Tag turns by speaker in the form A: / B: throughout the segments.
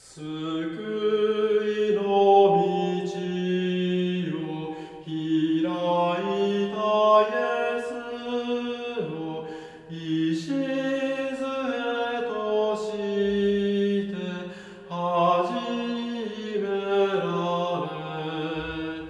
A: いの道を開いたイエスを礎として始められ、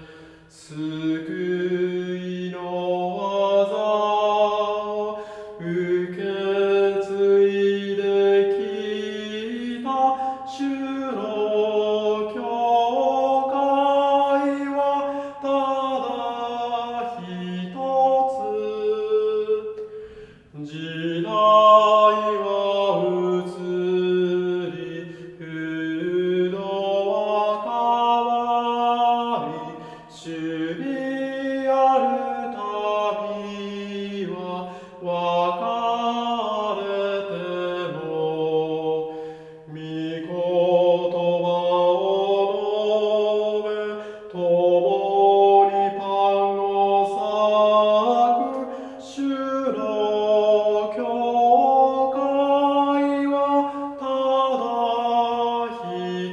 A: 救いの技を受け継いできた主の教会はただ一つ。時代は移り、風土は変わり、主にある旅は別れても、御言葉を述べ、共にパンを裂く主の教会はただ一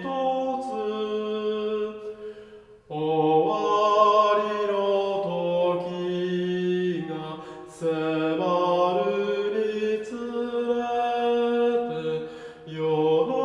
A: つ。終わりの時が迫るにつれて、世の